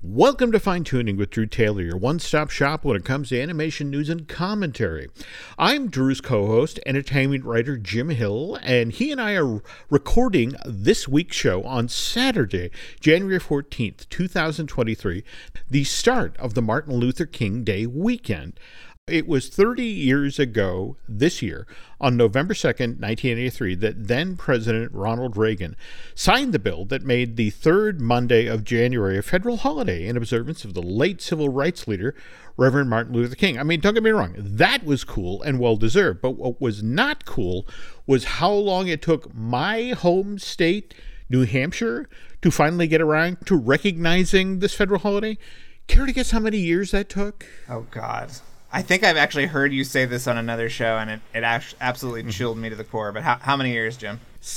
Welcome to Fine Tuning with Drew Taylor, your one-stop shop when it comes to animation news and commentary. I'm Drew's co-host, entertainment writer Jim Hill, and he and I are recording this week's show on Saturday, January 14th, 2023, the start of the Martin Luther King Day weekend. It was 30 years ago this year, on November 2nd, 1983, that then-President Ronald Reagan signed the bill that made the third Monday of January a federal holiday in observance of the late civil rights leader, Reverend Martin Luther King. I mean, don't get me wrong, that was cool and well-deserved, but what was not cool was how long it took my home state, New Hampshire, to finally get around to recognizing this federal holiday. Care to guess how many years that took? Oh, God. I think I've actually heard you say this on another show, and it absolutely chilled me to the core. But how many years, Jim?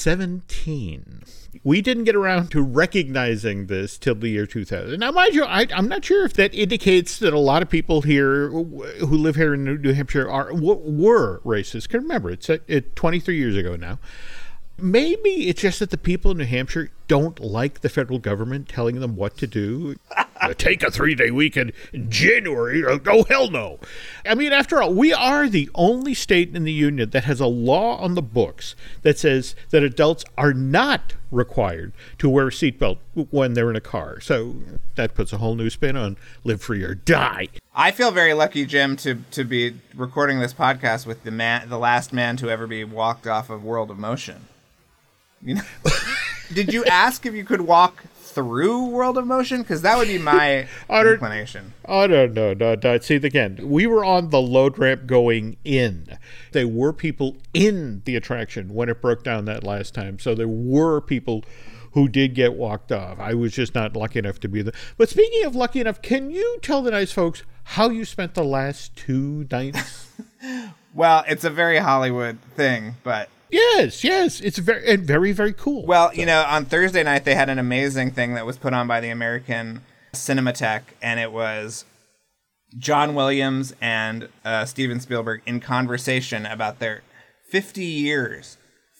17. We didn't get around to recognizing this till the year 2000. Now, mind you, I'm not sure if that indicates that a lot of people here who live here in New Hampshire were racist. Because remember, it's 23 years ago now. Maybe it's just that the people in New Hampshire don't like the federal government telling them what to do. Take a 3-day weekend in January. Oh, hell no. I mean, after all, we are the only state in the union that has a law on the books that says that adults are not required to wear a seatbelt when they're in a car. So that puts a whole new spin on live free or die. I feel very lucky, Jim, to be recording this podcast with the last man to ever be walked off of World of Motion. You know, did you ask if you could walk through World of Motion? Because that would be my inclination. Oh, no. See, again, we were on the load ramp going in. There were people in the attraction when it broke down that last time. So there were people who did get walked off. I was just not lucky enough to be there. But speaking of lucky enough, can you tell the nice folks how you spent the last 2 nights? Well, it's a very Hollywood thing, but... Yes, it's very, very cool. Well, you know, on Thursday night, they had an amazing thing that was put on by the American Cinematheque, and it was John Williams and Steven Spielberg in conversation about their 50 years,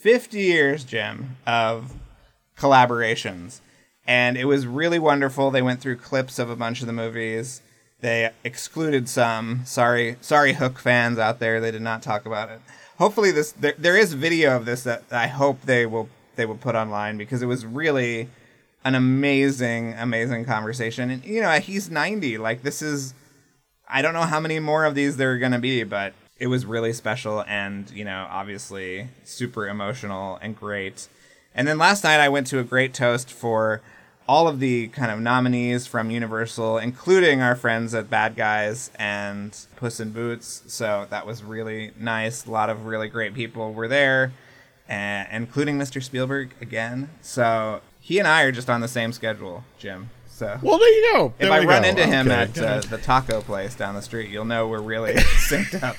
Jim, of collaborations. And it was really wonderful. They went through clips of a bunch of the movies. They excluded some. Sorry, Hook fans out there. They did not talk about it. Hopefully there is video of this that I hope they will put online, because it was really an amazing conversation. And, you know, he's 90. Like, this is, I don't know how many more of these there are going to be, but it was really special and, you know, obviously super emotional and great. And then last night I went to a great toast for all of the kind of nominees from Universal, including our friends at Bad Guys and Puss in Boots. So that was really nice. A lot of really great people were there, including Mr. Spielberg again. So he and I are just on the same schedule, Jim. So well, there you go. If I run into him at the taco place down the street, you'll know we're really synced up.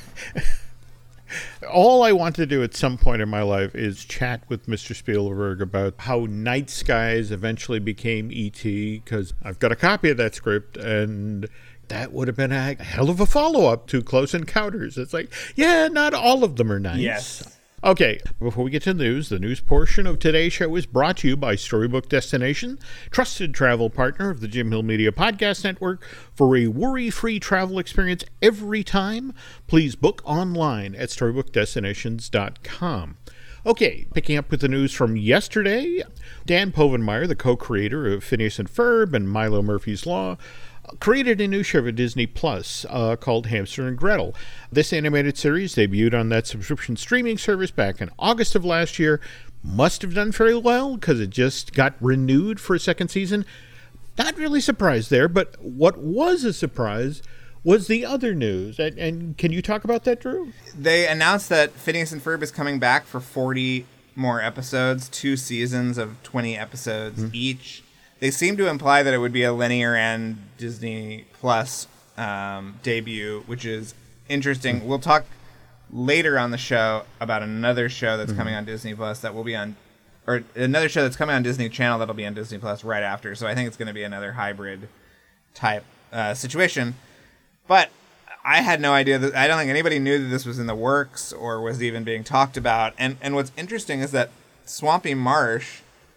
All I want to do at some point in my life is chat with Mr. Spielberg about how Night Skies eventually became E.T., because I've got a copy of that script, and that would have been a hell of a follow-up to Close Encounters. It's like, yeah, not all of them are nice. Yes. Okay, before we get to the news portion of today's show is brought to you by Storybook Destination, trusted travel partner of the Jim Hill Media Podcast Network. For a worry-free travel experience every time, please book online at StorybookDestinations.com. Okay, picking up with the news from yesterday, Dan Povenmire, the co-creator of Phineas and Ferb and Milo Murphy's Law, created a new show for Disney Plus called Hamster and Gretel. This animated series debuted on that subscription streaming service back in August of last year. Must have done fairly well because it just got renewed for a second season. Not really surprised there, but what was a surprise was the other news. And can you talk about that, Drew? They announced that Phineas and Ferb is coming back for 40 more episodes, 2 seasons of 20 episodes each. They seem to imply that it would be a linear and Disney Plus debut, which is interesting. We'll talk later on the show about another show that's coming on Disney Plus that will be on, or another show that's coming on Disney Channel that'll be on Disney Plus right after. So I think it's going to be another hybrid type situation. But I had no idea that, I don't think anybody knew that this was in the works or was even being talked about. And what's interesting is that Swampy Marsh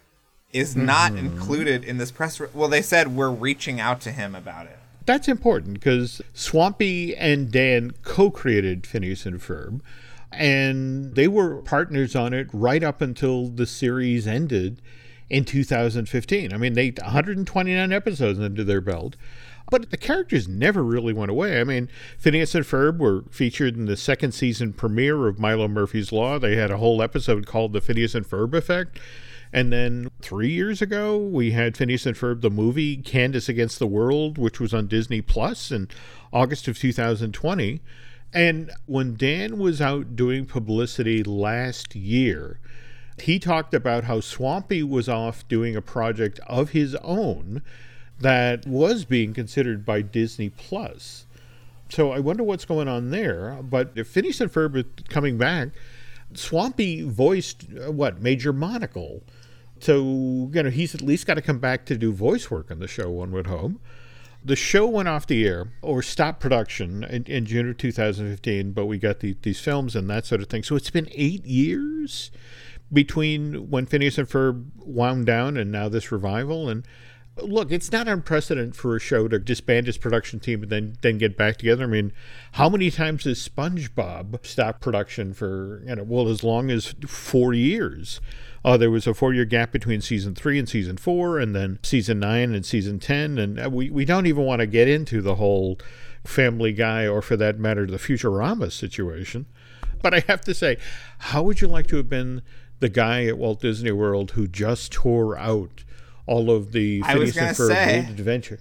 is not included in this press. Well, they said we're reaching out to him about it. That's important because Swampy and Dan co-created Phineas and Ferb, and they were partners on it right up until the series ended in 2015. I mean, they 129 episodes under their belt. But the characters never really went away. I mean, Phineas and Ferb were featured in the second season premiere of Milo Murphy's Law. They had a whole episode called The Phineas and Ferb Effect. And then 3 years ago, we had Phineas and Ferb, the movie, Candace Against the World, which was on Disney Plus in August of 2020. And when Dan was out doing publicity last year, he talked about how Swampy was off doing a project of his own that was being considered by Disney Plus. So I wonder what's going on there. But if Phineas and Ferb is coming back, Swampy voiced, Major Monocle. So, he's at least got to come back to do voice work on the show, one would hope. The show went off the air, or stopped production, in June of 2015, but we got these films and that sort of thing. So it's been 8 years between when Phineas and Ferb wound down and now this revival. And look, it's not unprecedented for a show to disband its production team and then get back together. I mean, how many times has SpongeBob stopped production for, as long as 4 years? There was a 4-year gap between season 3 and season 4, and then season 9 and season 10. And we don't even want to get into the whole Family Guy, or for that matter, the Futurama situation. But I have to say, how would you like to have been the guy at Walt Disney World who just tore out all of the Phineas and Ferb World Adventure?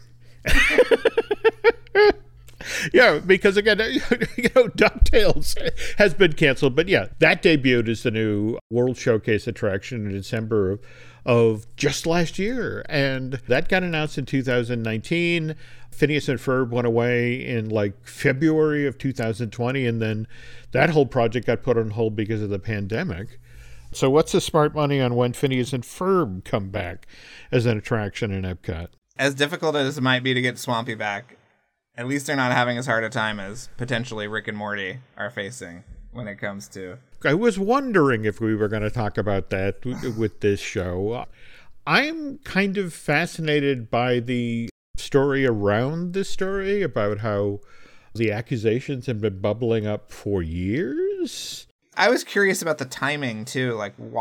Yeah, because again, DuckTales has been canceled. But yeah, that debuted as the new World Showcase attraction in December of just last year. And that got announced in 2019. Phineas and Ferb went away in February of 2020. And then that whole project got put on hold because of the pandemic. So what's the smart money on when Phineas and Ferb come back as an attraction in Epcot? As difficult as it might be to get Swampy back, at least they're not having as hard a time as potentially Rick and Morty are facing when it comes to... I was wondering if we were going to talk about that with this show. I'm kind of fascinated by the story around this story, about how the accusations have been bubbling up for years. I was curious about the timing, too.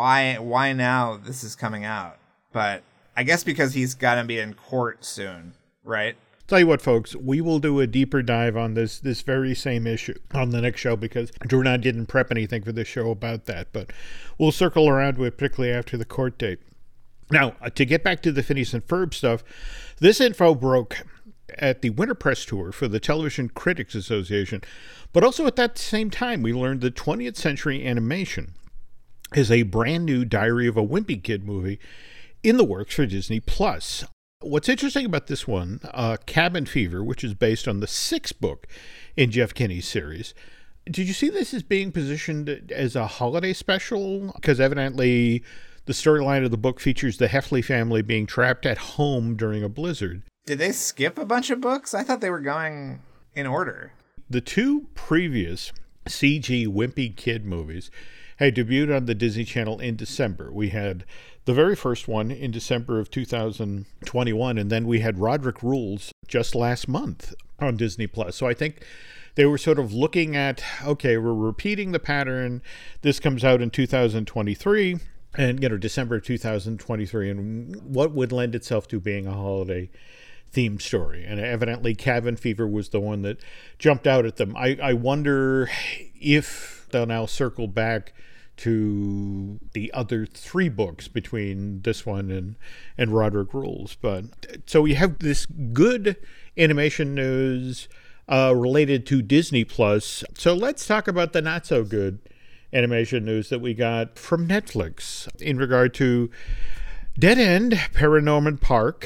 Why now this is coming out? But I guess because he's got to be in court soon, right? Tell you what, folks, we will do a deeper dive on this very same issue on the next show, because Drew and I didn't prep anything for this show about that, but we'll circle around to it, particularly after the court date. Now, to get back to the Phineas and Ferb stuff, this info broke at the Winter Press Tour for the Television Critics Association, but also at that same time, we learned that 20th Century Animation is a brand new Diary of a Wimpy Kid movie in the works for Disney Plus. What's interesting about this one, Cabin Fever, which is based on the 6th book in Jeff Kinney's series, did you see this as being positioned as a holiday special? Because evidently the storyline of the book features the Heffley family being trapped at home during a blizzard. Did they skip a bunch of books? I thought they were going in order. The two previous CG Wimpy Kid movies had debuted on the Disney Channel in December. We had the very first one in December of 2021, and then we had Roderick Rules just last month on Disney Plus. So I think they were sort of looking at, okay, we're repeating the pattern. This comes out in 2023, and December of 2023, and what would lend itself to being a holiday themed story. And evidently Cabin Fever was the one that jumped out at them. I wonder if they'll now circle back to the other 3 books between this one and Roderick Rules. But so we have this good animation news related to Disney Plus. So let's talk about the not so good animation news that we got from Netflix in regard to Dead End, Paranormal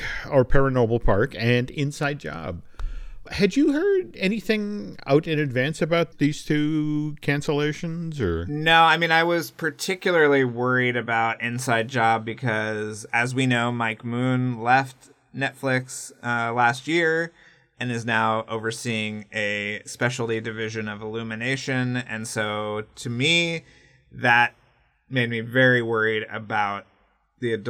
Park, and Inside Job. Had you heard anything out in advance about these 2 cancellations? Or no, I mean, I was particularly worried about Inside Job because, as we know, Mike Moon left Netflix last year and is now overseeing a specialty division of Illumination. And so, to me, that made me very worried about the adult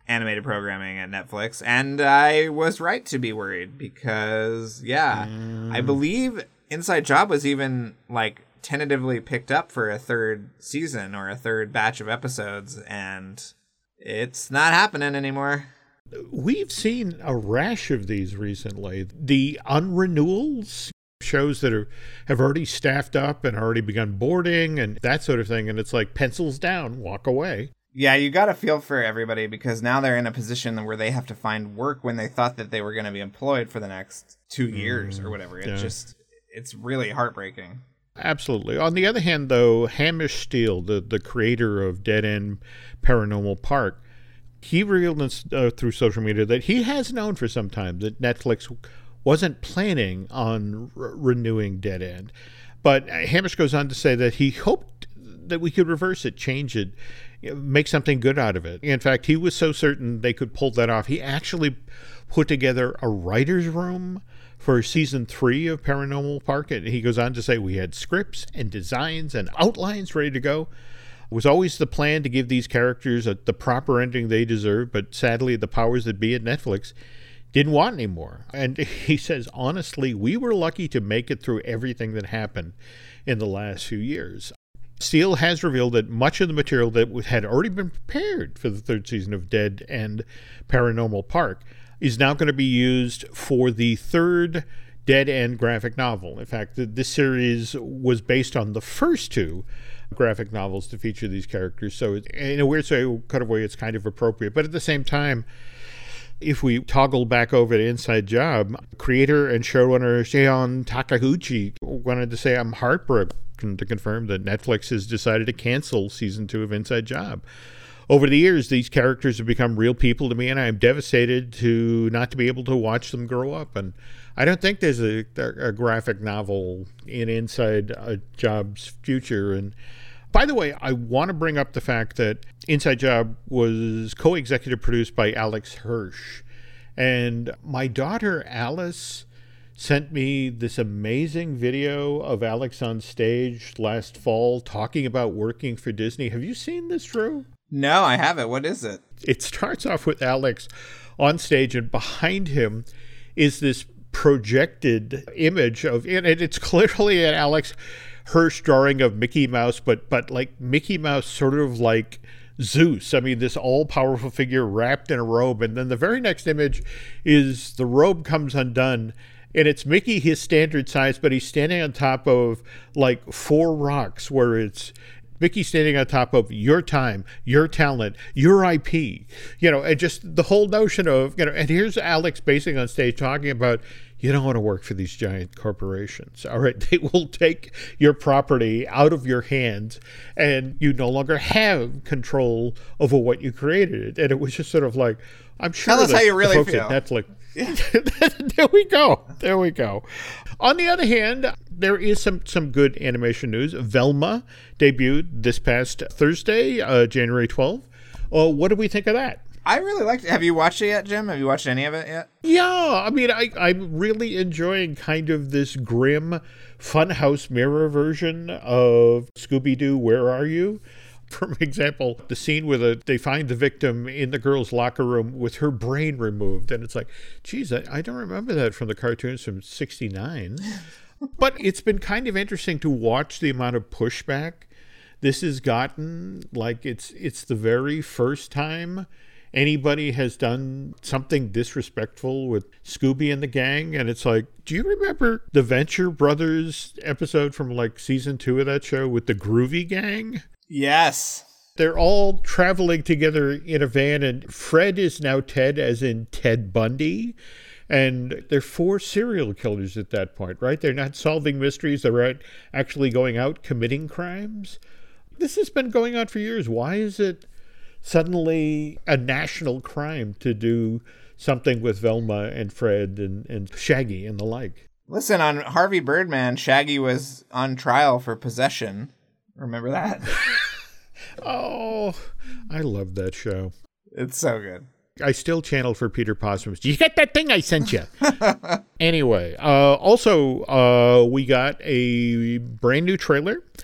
animated programming at Netflix, and I was right to be worried because, I believe Inside Job was even like tentatively picked up for a third season or a third batch of episodes, and it's not happening anymore. We've seen a rash of these recently. The unrenewals, shows that have already staffed up and already begun boarding and that sort of thing, and it's like pencils down, walk away. Yeah, you got to feel for everybody because now they're in a position where they have to find work when they thought that they were going to be employed for the next 2 years or whatever. It's really heartbreaking. Absolutely. On the other hand, though, Hamish Steele, the creator of Dead End Paranormal Park, he revealed through social media that he has known for some time that Netflix wasn't planning on renewing Dead End. But Hamish goes on to say that he hoped that we could reverse it, change it, make something good out of it. In fact, he was so certain they could pull that off, he actually put together a writer's room for season 3 of Paranormal Park. And he goes on to say, we had scripts and designs and outlines ready to go. It was always the plan to give these characters the proper ending they deserve, but sadly the powers that be at Netflix didn't want any more. And he says, honestly, we were lucky to make it through everything that happened in the last few years. Steele has revealed that much of the material that had already been prepared for the third season of Dead End Paranormal Park is now going to be used for the third Dead End graphic novel. In fact, this series was based on the first 2 graphic novels to feature these characters. So in a weird kind of way, it's kind of appropriate. But at the same time, if we toggle back over to Inside Job, creator and showrunner Shion Takeuchi wanted to say, I'm heartbroken to confirm that Netflix has decided to cancel season 2 of Inside Job. Over the years, these characters have become real people to me, and I am devastated not to be able to watch them grow up. And I don't think there's a graphic novel in Inside Job's future. And by the way, I want to bring up the fact that Inside Job was co-executive produced by Alex Hirsch. And my daughter Alice sent me this amazing video of Alex on stage last fall talking about working for Disney. Have you seen this, Drew? No, I haven't. What is it? It starts off with Alex on stage, and behind him is this projected image of, and it's clearly an Alex Hirsch drawing of Mickey Mouse, but like Mickey Mouse sort of like Zeus. I mean, this all-powerful figure wrapped in a robe, and then the very next image is the robe comes undone, and it's Mickey his standard size, but he's standing on top of like 4 rocks where it's Mickey standing on top of your time, your talent, your IP, and just the whole notion of, and here's Alex basing on stage talking about, you don't want to work for these giant corporations. All right. They will take your property out of your hands and you no longer have control over what you created. And it was just sort of like, I'm sure tell us how you really folks feel. At Netflix. There we go. On the other hand, there is some good animation news. Velma debuted this past Thursday, January 12th. What do we think of that? I really liked it. Have you watched it yet, Jim? Have you watched any of it yet? Yeah, I mean, I'm really enjoying kind of this grim Funhouse mirror version of Scooby-Doo, Where Are You? For example, the scene where they find the victim in the girl's locker room with her brain removed. And it's like, geez, I don't remember that from the cartoons from 1969. But it's been kind of interesting to watch the amount of pushback this has gotten. Like, it's the very first time anybody has done something disrespectful with Scooby and the gang. And it's like, do you remember the Venture Brothers episode from like season 2 of that show with the Groovy Gang? Yes. They're all traveling together in a van, and Fred is now Ted, as in Ted Bundy. And they're 4 serial killers at that point, right? They're not solving mysteries. They're actually going out committing crimes. This has been going on for years. Why is it suddenly a national crime to do something with Velma and Fred and Shaggy and the like? Listen, on Harvey Birdman, Shaggy was on trial for possession. Remember that? Oh, I love that show. It's so good. I still channel for Peter Possums. Did you get that thing I sent you? Anyway, also, we got a brand new trailer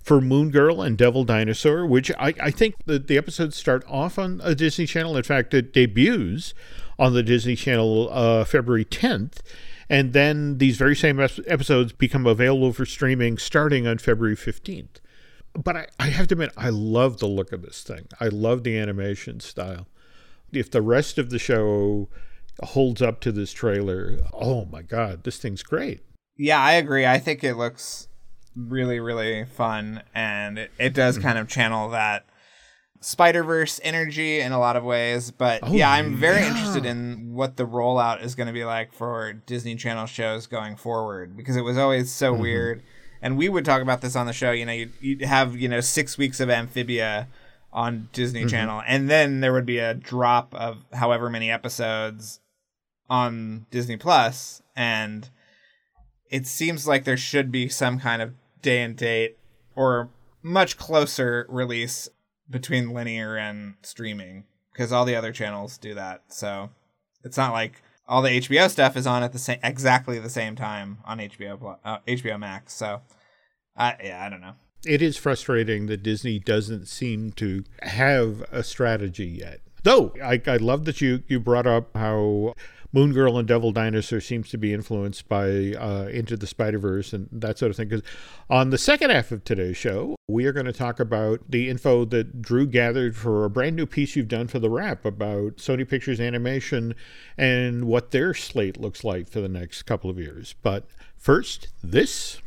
for Moon Girl and Devil Dinosaur, which I think the episodes start off on a Disney Channel. In fact, it debuts on the Disney Channel February 10th. And then these very same episodes become available for streaming starting on February 15th. But I have to admit, I love the look of this thing. I love the animation style. If the rest of the show holds up to this trailer, oh my God, this thing's great. Yeah, I agree. I think it looks really, really fun, and it does kind of channel that Spider-Verse energy in a lot of ways. But I'm very interested in what the rollout is going to be like for Disney Channel shows going forward, because it was always so weird. And we would talk about this on the show. You'd have 6 weeks of Amphibia on Disney Channel, and then there would be a drop of however many episodes on Disney Plus, and it seems like there should be some kind of day and date or much closer release between linear and streaming, because all the other channels do that. So it's not like all the HBO stuff is on at exactly the same time on HBO Max. So I don't know. It is frustrating that Disney doesn't seem to have a strategy yet. Though I love that you brought up how Moon Girl and Devil Dinosaur seems to be influenced by Into the Spider-Verse and that sort of thing. Because on the second half of today's show, we are going to talk about the info that Drew gathered for a brand new piece you've done for The Wrap about Sony Pictures Animation and what their slate looks like for the next couple of years. But first, this.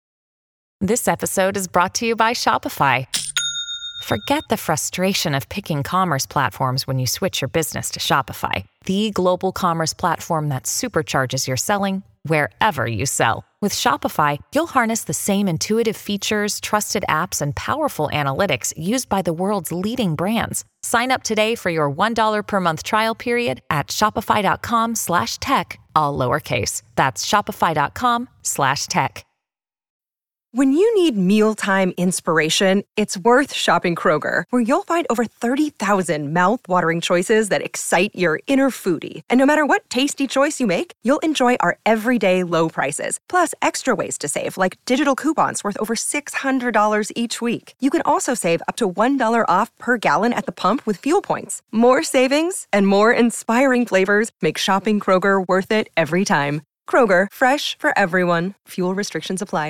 This episode is brought to you by Shopify. Forget the frustration of picking commerce platforms when you switch your business to Shopify, the global commerce platform that supercharges your selling wherever you sell. With Shopify, you'll harness the same intuitive features, trusted apps, and powerful analytics used by the world's leading brands. Sign up today for your $1 per month trial period at shopify.com/tech, all lowercase. That's shopify.com/tech. When you need mealtime inspiration, it's worth shopping Kroger, where you'll find over 30,000 mouth-watering choices that excite your inner foodie. And no matter what tasty choice you make, you'll enjoy our everyday low prices, plus extra ways to save, like digital coupons worth over $600 each week. You can also save up to $1 off per gallon at the pump with fuel points. More savings and more inspiring flavors make shopping Kroger worth it every time. Kroger, fresh for everyone. Fuel restrictions apply.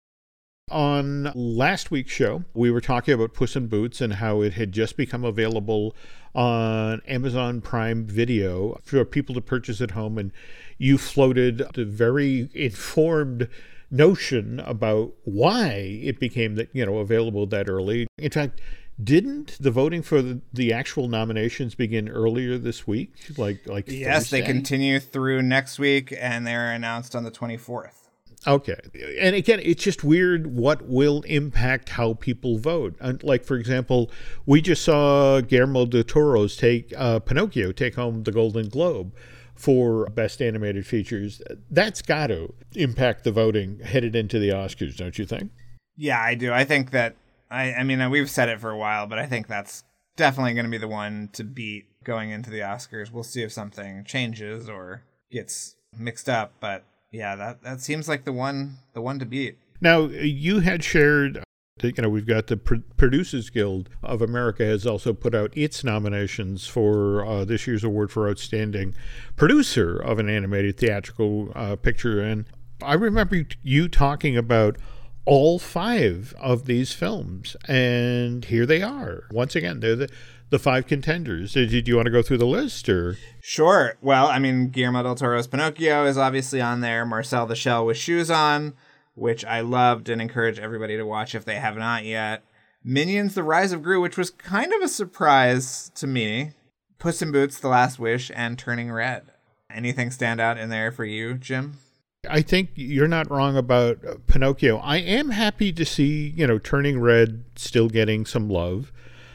On last week's show, we were talking about Puss in Boots and how it had just become available on Amazon Prime Video for people to purchase at home. And you floated a very informed notion about why it became available that early. In fact, didn't the voting for the actual nominations begin earlier this week? Like yes, Thursday? They continue through next week, and they're announced on the 24th. Okay. And again, it's just weird what will impact how people vote. Like, for example, we just saw Guillermo del Toro's Pinocchio take home the Golden Globe for Best Animated Features. That's got to impact the voting headed into the Oscars, don't you think? Yeah, I do. I think that, I mean, we've said it for a while, but I think that's definitely going to be the one to beat going into the Oscars. We'll see if something changes or gets mixed up, but yeah, that seems like the one to beat. Now, you had shared that, we've got the Producers Guild of America has also put out its nominations for this year's award for Outstanding Producer of an Animated Theatrical Picture. And I remember you talking about all 5 of these films, and here they are. Once again, they're the 5 contenders. Did you want to go through the list, or? Sure. Well, I mean, Guillermo del Toro's Pinocchio is obviously on there. Marcel the Shell with Shoes On, which I loved and encourage everybody to watch if they have not yet. Minions: The Rise of Gru, which was kind of a surprise to me. Puss in Boots: The Last Wish, and Turning Red. Anything stand out in there for you, Jim? I think you're not wrong about Pinocchio. I am happy to see, Turning Red still getting some love.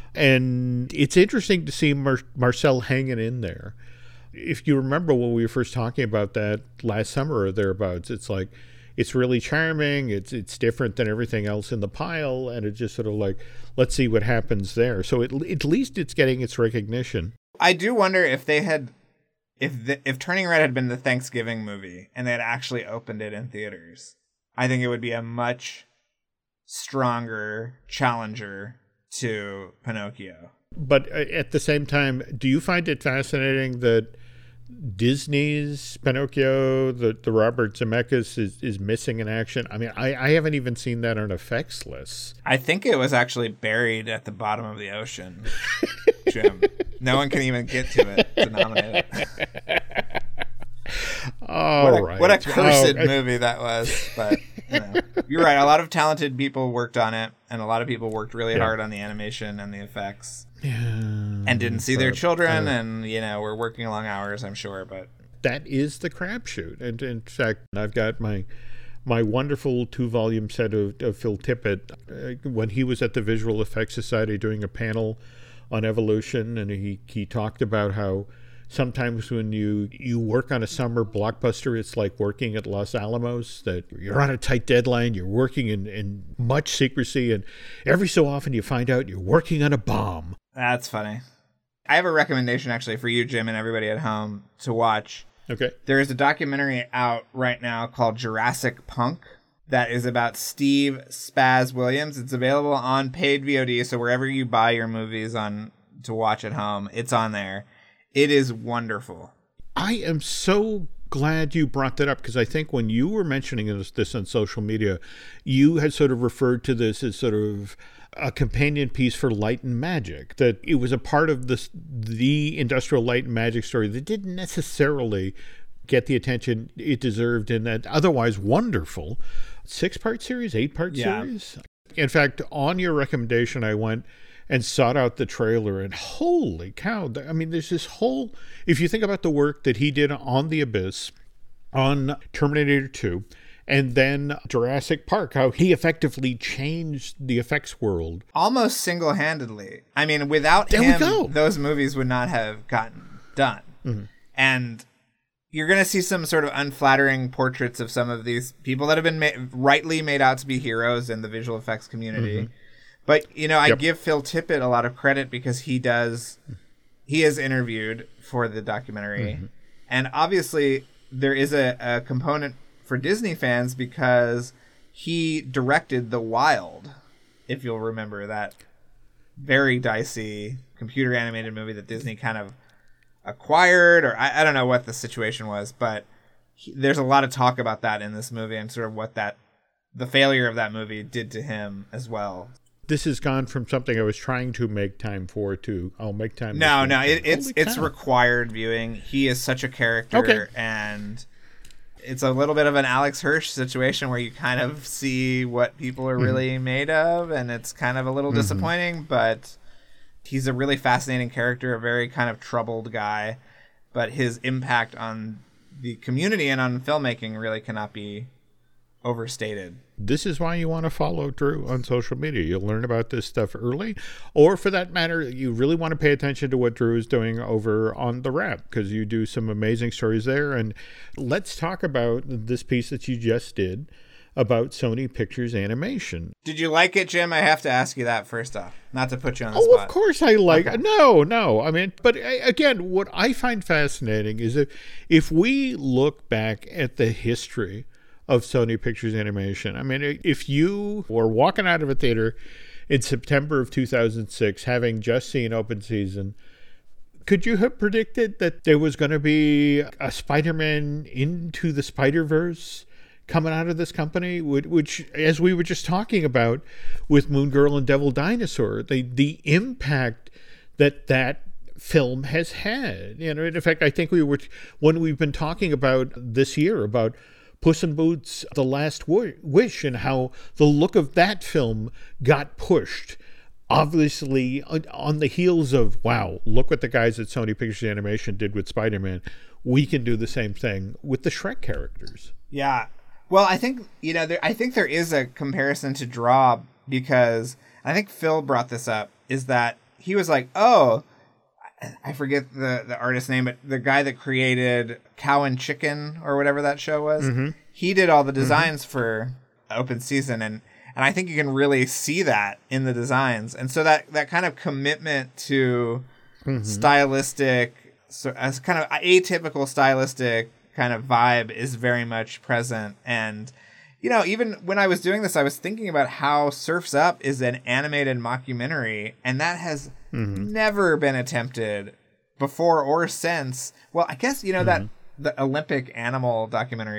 And it's interesting to see Marcel hanging in there. If you remember when we were first talking about that last summer or thereabouts, it's like, it's really charming. It's different than everything else in the pile. And it's just sort of like, let's see what happens there. So at least it's getting its recognition. I do wonder if they had, if Turning Red had been the Thanksgiving movie and they had actually opened it in theaters, I think it would be a much stronger challenger to Pinocchio. But at the same time, do you find it fascinating that Disney's Pinocchio, the Robert Zemeckis, is missing in action? I mean, I haven't even seen that on effects lists. I think it was actually buried at the bottom of the ocean, Jim. No one can even get to it to nominate it. What a cursed movie that was. But you're right. A lot of talented people worked on it, and a lot of people worked really hard on the animation and the effects. Yeah, and didn't see their children, and were working long hours, I'm sure. But that is the crapshoot. And in fact, I've got my wonderful 2-volume set of Phil Tippett when he was at the Visual Effects Society doing a panel on evolution, and he talked about how sometimes when you work on a summer blockbuster, it's like working at Los Alamos, that you're on a tight deadline, you're working in much secrecy, and every so often you find out you're working on a bomb. That's funny. I have a recommendation actually for you, Jim, and everybody at home to watch. Okay. There is a documentary out right now called Jurassic Punk that is about Steve Spaz Williams. It's available on paid VOD, so wherever you buy your movies to watch at home, it's on there. It is wonderful. I am so glad you brought that up, because I think when you were mentioning this on social media, you had sort of referred to this as sort of a companion piece for Light and Magic, that it was a part of the Industrial Light and Magic story that didn't necessarily get the attention it deserved in that otherwise wonderful 6-part series, 8-part series. In fact, on your recommendation, I went and sought out the trailer, and holy cow, I mean, there's this whole, if you think about the work that he did on The Abyss, on Terminator 2, and then Jurassic Park, how he effectively changed the effects world. Almost single-handedly. I mean, without him, those movies would not have gotten done. Mm-hmm. And you're going to see some sort of unflattering portraits of some of these people that have been rightly made out to be heroes in the visual effects community. Mm-hmm. But, I give Phil Tippett a lot of credit because he is interviewed for the documentary. Mm-hmm. And obviously there is a component for Disney fans because he directed The Wild, if you'll remember that very dicey computer animated movie that Disney kind of acquired, or I don't know what the situation was, but there's a lot of talk about that in this movie and sort of what the failure of that movie did to him as well. This has gone from something I was trying to make time for to I'll make time. No, it's required viewing. He is such a character, and it's a little bit of an Alex Hirsch situation where you kind of see what people are really made of, and it's kind of a little disappointing, but he's a really fascinating character, a very kind of troubled guy, but his impact on the community and on filmmaking really cannot be overstated. This is why you want to follow Drew on social media. You'll learn about this stuff early, or for that matter, you really want to pay attention to what Drew is doing over on The Wrap, because you do some amazing stories there. And let's talk about this piece that you just did about Sony Pictures Animation. Did you like it, Jim? I have to ask you that first off, not to put you on the spot. Of course I like it. No. I mean, but again, what I find fascinating is that if we look back at the history of Sony Pictures Animation, I mean, if you were walking out of a theater in September of 2006, having just seen Open Season, could you have predicted that there was going to be a Spider-Man Into the Spider-Verse coming out of this company, which, as we were just talking about with Moon Girl and Devil Dinosaur, the impact that film has had? In fact, I think when we've been talking about this year about Puss in Boots: The Last Wish, and how the look of that film got pushed, obviously on the heels of, wow, look what the guys at Sony Pictures Animation did with Spider-Man. We can do the same thing with the Shrek characters. Yeah. Well, I think, I think there is a comparison to draw, because I think Phil brought this up, is that he was like, oh, I forget the artist's name, but the guy that created Cow and Chicken or whatever that show was, he did all the designs for Open Season, and I think you can really see that in the designs. And so that kind of commitment to stylistic, so as kind of atypical stylistic kind of vibe is very much present. And even when I was doing this, I was thinking about how Surf's Up is an animated mockumentary, and that has never been attempted before or since. Well, I guess, that the Olympic animal documentary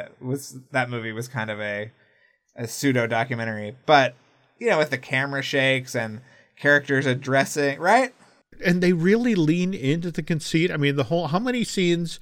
that movie was kind of a pseudo documentary, but with the camera shakes and characters addressing, right? And they really lean into the conceit. I mean, how many scenes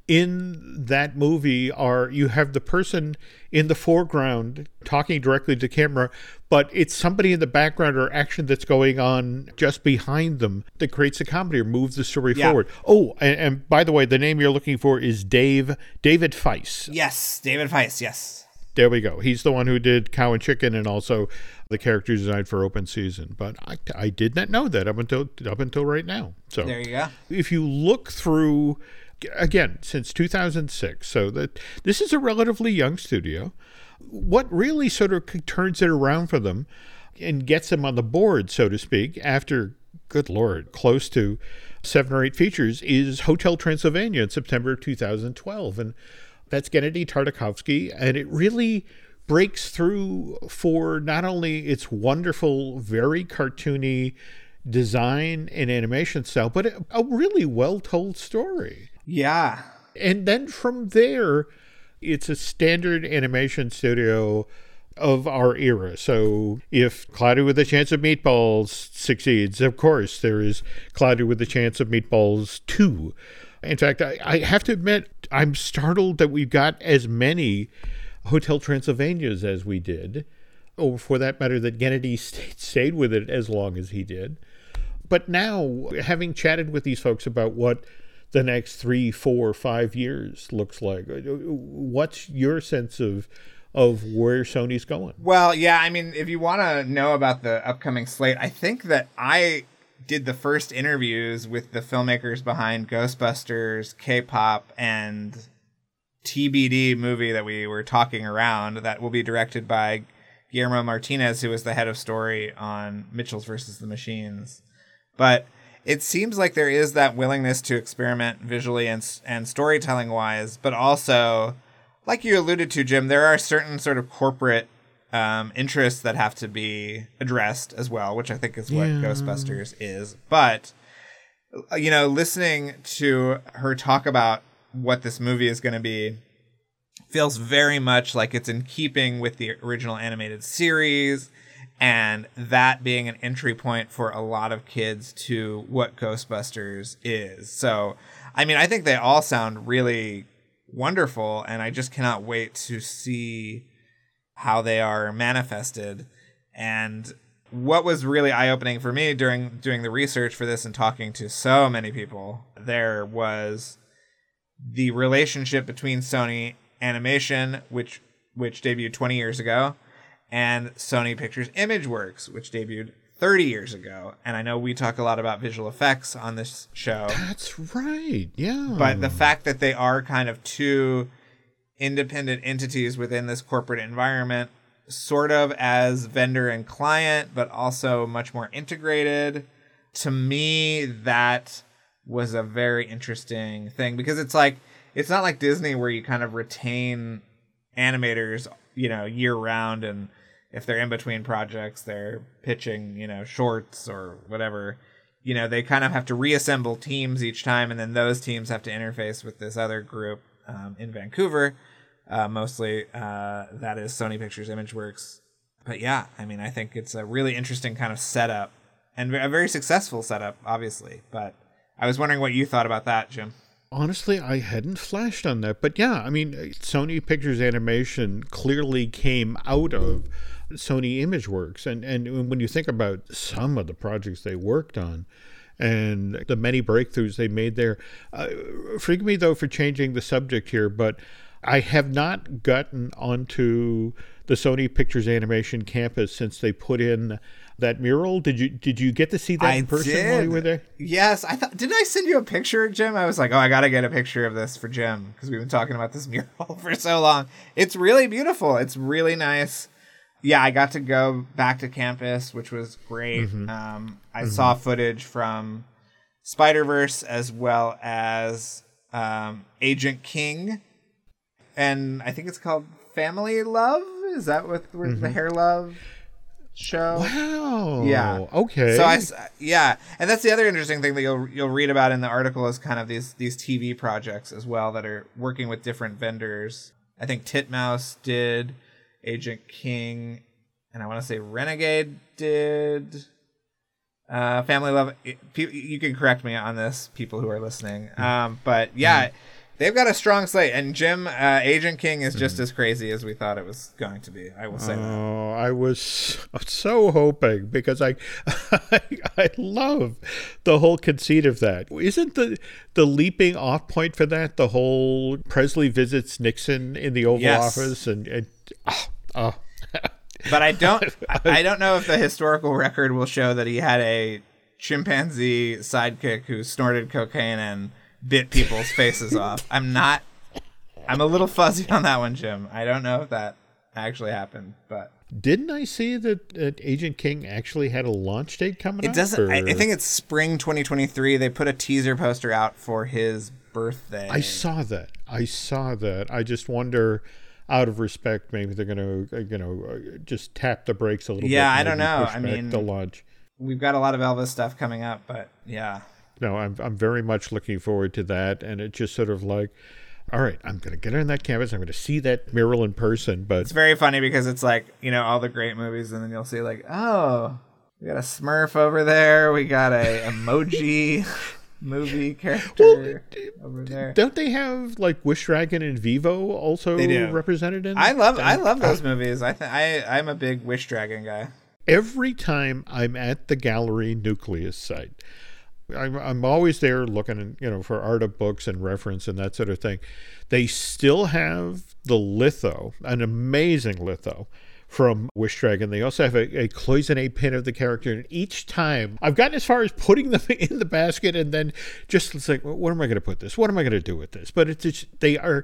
in that movie you have the person in the foreground talking directly to camera, but it's somebody in the background or action that's going on just behind them that creates the comedy or moves the story forward. Oh, and by the way, the name you're looking for is David Feiss. Yes, David Feiss, yes. There we go. He's the one who did Cow and Chicken and also the character design for Open Season. But I did not know that up until right now. So there you go. If you look through, again, since 2006, so that this is a relatively young studio. What really sort of turns it around for them and gets them on the board, so to speak, after, good Lord, close to 7 or 8 features, is Hotel Transylvania in September of 2012. And that's Gennady Tartakovsky, and it really breaks through for not only its wonderful, very cartoony design and animation style, but a really well-told story. Yeah. And then from there, it's a standard animation studio of our era. So if Cloudy with a Chance of Meatballs succeeds, of course, there is Cloudy with a Chance of Meatballs 2. In fact, I have to admit, I'm startled that we've got as many Hotel Transylvanias as we did, or for that matter, that Gennady stayed with it as long as he did. But now, having chatted with these folks about what the next 3, 4, 5 years looks like, what's your sense of where Sony's going? Well, yeah, I mean, if you want to know about the upcoming slate, I think that I did the first interviews with the filmmakers behind Ghostbusters, K-pop, and TBD movie that we were talking around that will be directed by Guillermo Martinez, who was the head of story on Mitchells vs. the Machines. But it seems like there is that willingness to experiment visually and storytelling-wise, but also, like you alluded to, Jim, there are certain sort of corporate interests that have to be addressed as well, which I think is what Ghostbusters is. But, listening to her talk about what this movie is going to be feels very much like it's in keeping with the original animated series, and that being an entry point for a lot of kids to what Ghostbusters is. So, I mean, I think they all sound really wonderful, and I just cannot wait to see how they are manifested. And what was really eye-opening for me during doing the research for this and talking to so many people there was the relationship between Sony Animation, which debuted 20 years ago, and Sony Pictures Imageworks, which debuted 30 years ago. And I know we talk a lot about visual effects on this show. That's right, yeah. But the fact that they are kind of two independent entities within this corporate environment, sort of as vendor and client, but also much more integrated. To me, that was a very interesting thing, because it's not like Disney where you kind of retain animators, year round, and if they're in between projects, they're pitching, shorts or whatever. They kind of have to reassemble teams each time, and then those teams have to interface with this other group in Vancouver. Mostly that is Sony Pictures Imageworks. But yeah, I mean, I think it's a really interesting kind of setup, and a very successful setup, obviously. But I was wondering what you thought about that, Jim. Honestly, I hadn't flashed on that. But yeah, I mean, Sony Pictures Animation clearly came out of Sony Imageworks. And when you think about some of the projects they worked on and the many breakthroughs they made there, forgive me, though, for changing the subject here, but I have not gotten onto the Sony Pictures Animation campus since they put in that mural. Did you get to see that in person while you were there? Yes, didn't I send you a picture, Jim? I was like, I gotta get a picture of this for Jim, because we've been talking about this mural for so long. It's really beautiful. It's really nice. Yeah, I got to go back to campus, which was great. I saw footage from Spider-Verse as well as Agent King. and I think it's called Family Love. Is that what the Hair Love show? Wow. Yeah. Okay. So and that's the other interesting thing that you'll read about in the article is kind of these TV projects as well that are working with different vendors. I think Titmouse did, Agent King, and I want to say Renegade did. Family Love. You can correct me on this, people who are listening. But yeah. They've got a strong slate, and Jim, Agent King is just as crazy as we thought it was going to be. I will say that. Oh, I was so hoping, because I love the whole conceit of that. Isn't the leaping off point for that the whole Presley visits Nixon in the Oval Office and But I don't know if the historical record will show that he had a chimpanzee sidekick who snorted cocaine and bit people's faces off. I'm a little fuzzy on that one, Jim. I don't know if that actually happened, but didn't I see that Agent King actually had a launch date coming up? It doesn't. I think it's spring 2023. They put a teaser poster out for his birthday. I saw that. I just wonder, out of respect, maybe they're going to, just tap the brakes a little bit. Yeah, I don't know. I mean, the launch. We've got a lot of Elvis stuff coming up, but yeah. No, I'm very much looking forward to that, and it's just sort of like, all right, I'm going to get on that campus. I'm going to see that mural in person. But it's very funny because it's like, all the great movies, and then you'll see like, oh, we got a Smurf over there. We got a emoji movie character over there. Don't they have like Wish Dragon and Vivo also represented in? I love those movies. I'm a big Wish Dragon guy. Every time I'm at the Gallery Nucleus site, I'm always there looking, for art of books and reference and that sort of thing. They still have the litho, an amazing litho from Wish Dragon. They also have a cloisonné pin of the character. And each time I've gotten as far as putting them in the basket and then just it's like, what am I going to put this? What am I going to do with this? But they are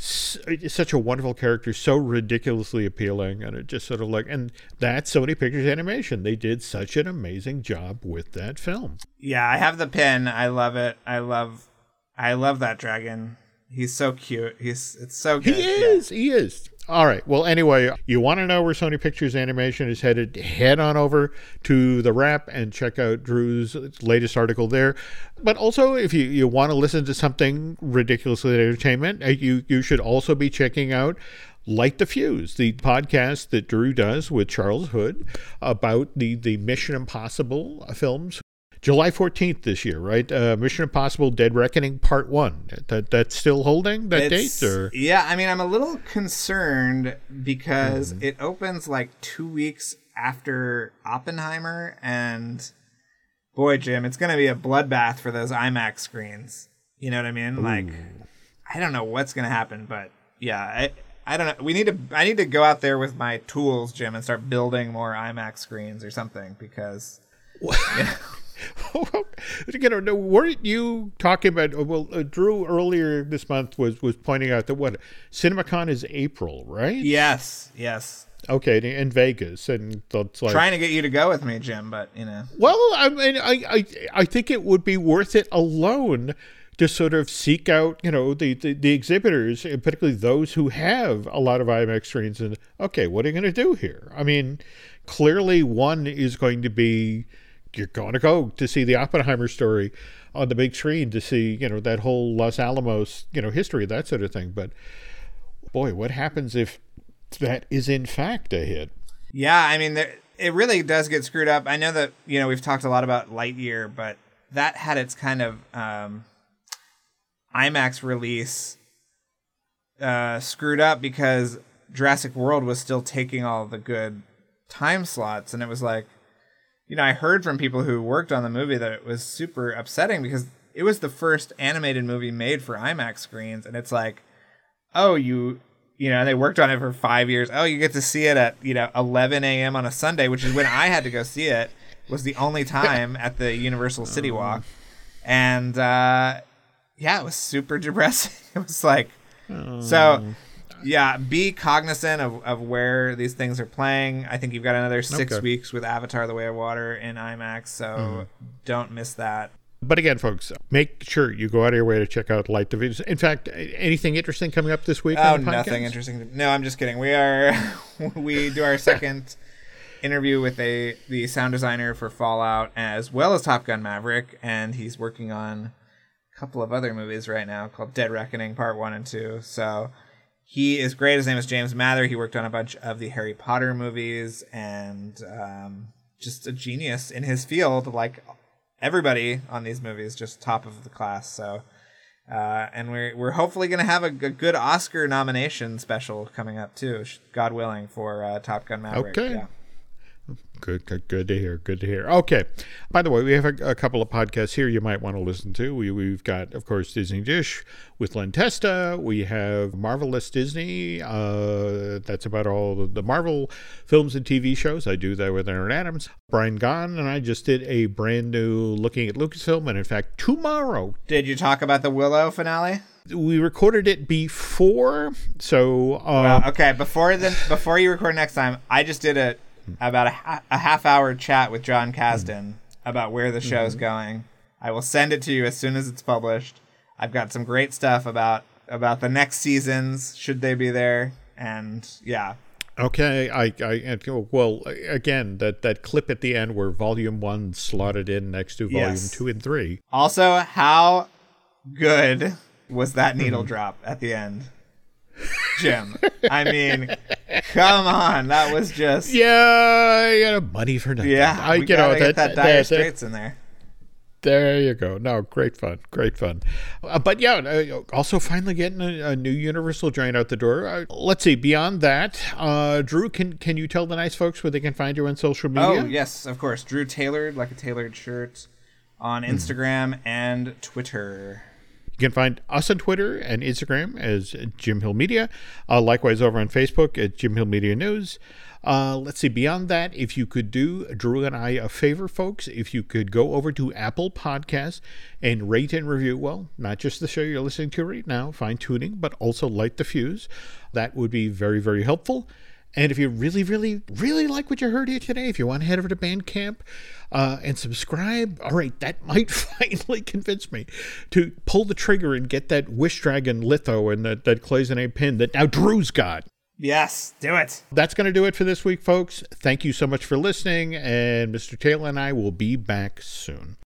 such a wonderful character, so ridiculously appealing, and it just sort of like, and that's Sony Pictures Animation. They did such an amazing job with that film. Yeah, I have the pin. I love it. I love that dragon. He's so cute. It's so good. He is. All right. Well, anyway, you want to know where Sony Pictures Animation is headed, head on over to The Wrap and check out Drew's latest article there. But also, if you want to listen to something ridiculously entertainment, you should also be checking out Light the Fuse, the podcast that Drew does with Charles Hood about the Mission Impossible films. July 14th this year, right? Mission Impossible Dead Reckoning Part 1. That's still holding that date? Or? Yeah, I mean, I'm a little concerned because it opens like 2 weeks after Oppenheimer. And boy, Jim, it's going to be a bloodbath for those IMAX screens. You know what I mean? Ooh. Like, I don't know what's going to happen, but yeah, I don't know. I need to go out there with my tools, Jim, and start building more IMAX screens or something because... Weren't you talking about? Well, Drew earlier this month was pointing out that CinemaCon is April, right? Yes. Okay, in Vegas, and that's like trying to get you to go with me, Jim, but Well, I mean, I think it would be worth it alone to sort of seek out, the exhibitors, and particularly those who have a lot of IMAX screens, and okay, what are you going to do here? I mean, clearly one is going to be. You're going to go to see the Oppenheimer story on the big screen to see, that whole Los Alamos, history, that sort of thing. But boy, what happens if that is in fact a hit? Yeah, I mean, it really does get screwed up. I know that, we've talked a lot about Lightyear, but that had its kind of IMAX release screwed up because Jurassic World was still taking all the good time slots. And it was like, I heard from people who worked on the movie that it was super upsetting because it was the first animated movie made for IMAX screens. And it's like, oh, they worked on it for 5 years. Oh, you get to see it at, 11 a.m. on a Sunday, which is when I had to go see it. Was the only time at the Universal City Walk. And, it was super depressing. It was like, so... Yeah, be cognizant of where these things are playing. I think you've got another 6 weeks with Avatar: The Way of Water in IMAX, so don't miss that. But again, folks, make sure you go out of your way to check out Light the Fuse. In fact, anything interesting coming up this week on the podcast? Nothing interesting. No, I'm just kidding. We do our second interview with the sound designer for Fallout as well as Top Gun Maverick, and he's working on a couple of other movies right now called Dead Reckoning Part 1 and 2. So he is great. His name is James Mather. He worked on a bunch of the Harry Potter movies and just a genius in his field, like everybody on these movies, just top of the class. So and we're hopefully going to have a good Oscar nomination special coming up too, God willing, for Top Gun Maverick. Okay. Yeah. Good to hear. Good to hear. Okay. By the way, we have a couple of podcasts here you might want to listen to. We've got, of course, Disney Dish with Len Testa. We have Marvelous Disney. That's about all the Marvel films and TV shows. I do that with Aaron Adams. Brian Gahn and I just did a brand new Looking at Lucasfilm. And in fact, tomorrow. Did you talk about the Willow finale? We recorded it before. So. Okay. Before you record next time, I just did about a half-hour chat with John Kasdan about where the show's going. I will send it to you as soon as it's published. I've got some great stuff about the next seasons, should they be there, and yeah. Okay, well, again, that clip at the end where Volume 1 slotted in next to Volume 2 and 3. Also, how good was that needle drop at the end? Jim, I mean, come on, that was just... Yeah, you got money for nothing. Yeah, we gotta get that Dire Straits in there. There you go. No, great fun. But yeah, also finally getting a new Universal joint out the door. Let's see, beyond that, Drew, can you tell the nice folks where they can find you on social media? Oh, yes, of course. Drew Tailored, like a tailored shirt, on Instagram and Twitter. You can find us on Twitter and Instagram as Jim Hill Media. Likewise over on Facebook at Jim Hill Media News. Let's see, beyond that, if you could do Drew and I a favor, folks, if you could go over to Apple Podcasts and rate and review, well, not just the show you're listening to right now, Fine Tuning, but also Light the Fuse. That would be very, very helpful. And if you really, really, really like what you heard here today, if you want to head over to Bandcamp and subscribe, all right, that might finally convince me to pull the trigger and get that Wish Dragon litho and that Cloisonne pin that now Drew's got. Yes, do it. That's going to do it for this week, folks. Thank you so much for listening, and Mr. Taylor and I will be back soon.